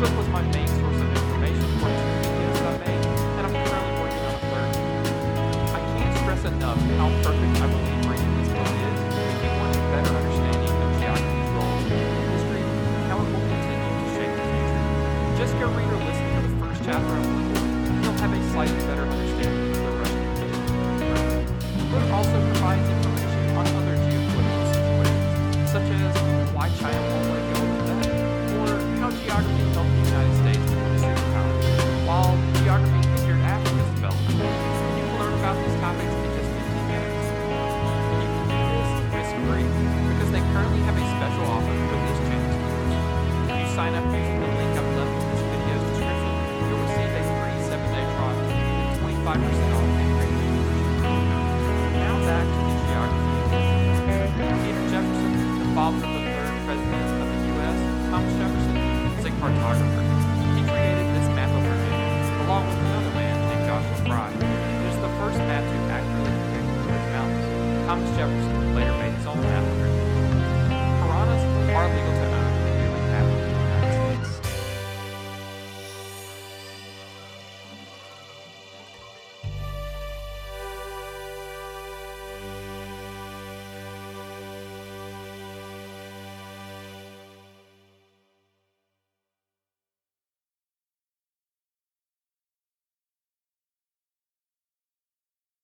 book was my main source of information for two videos that I made, and I'm currently working on a third. I can't stress enough how perfect I believe reading this book is if you want a better understanding of geography's role in history and how it will continue to shape the future. Just go read or listen to the first chapter of the book, and you'll have a slightly better understanding of the Russian invasion of Ukraine. The book also provides information on other geopolitical situations, such as why China won't let go of Tibet, or how geography helped the United States become a superpower, while geography hindered Africa's development. You can learn about these topics in just 15 minutes. And you can do this risk-free, because they currently have a special offer for this channel's viewers. If you sign up using the link I've left in this video's description, you'll receive a free 7-day trial and 25% off any regular membership. Now back to the geography. Peter Jefferson, the father of the third president of the U.S., Thomas Jefferson, was a cartographer. He created this map of Virginia, along with another man named Joshua Fry. It is the first map to accurately depict the Blue Ridge Mountains. Thomas Jefferson later made his own map of